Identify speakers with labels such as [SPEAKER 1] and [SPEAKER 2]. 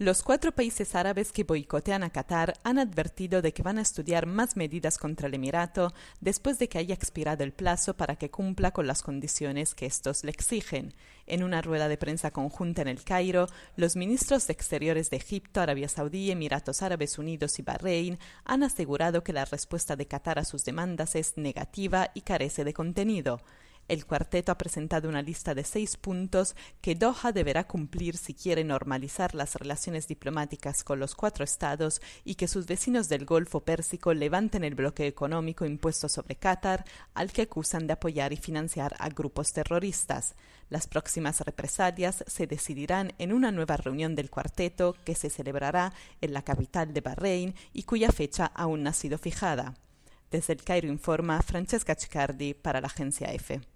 [SPEAKER 1] Los 4 países árabes que boicotean a Qatar han advertido de que van a estudiar más medidas contra el Emirato después de que haya expirado el plazo para que cumpla con las condiciones que estos le exigen. En una rueda de prensa conjunta en El Cairo, los ministros de Exteriores de Egipto, Arabia Saudí, Emiratos Árabes Unidos y Bahrein han asegurado que la respuesta de Qatar a sus demandas es negativa y carece de contenido. El cuarteto ha presentado una lista de 6 puntos que Doha deberá cumplir si quiere normalizar las relaciones diplomáticas con los 4 estados y que sus vecinos del Golfo Pérsico levanten el bloqueo económico impuesto sobre Qatar, al que acusan de apoyar y financiar a grupos terroristas. Las próximas represalias se decidirán en una nueva reunión del cuarteto que se celebrará en la capital de Bahrein y cuya fecha aún no ha sido fijada. Desde El Cairo informa Francesca Ciccardi para la Agencia EFE.